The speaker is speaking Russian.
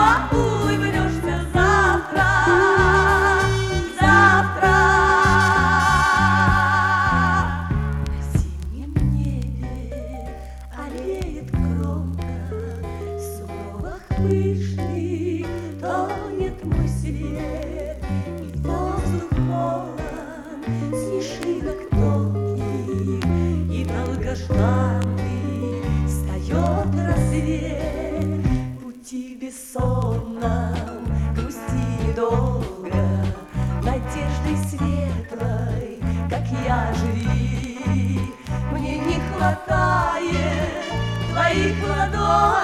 снова улыбнешься завтра, завтра. На зимнем небе аллеет кромка, снова пышный тонет мой свет, и воздух полон снежинок тонких, и долгожданный встает рассвет. В пути бессонном, грусти недолго, надеждой светлой, как я, живи. Мне не хватает твоих ладоней,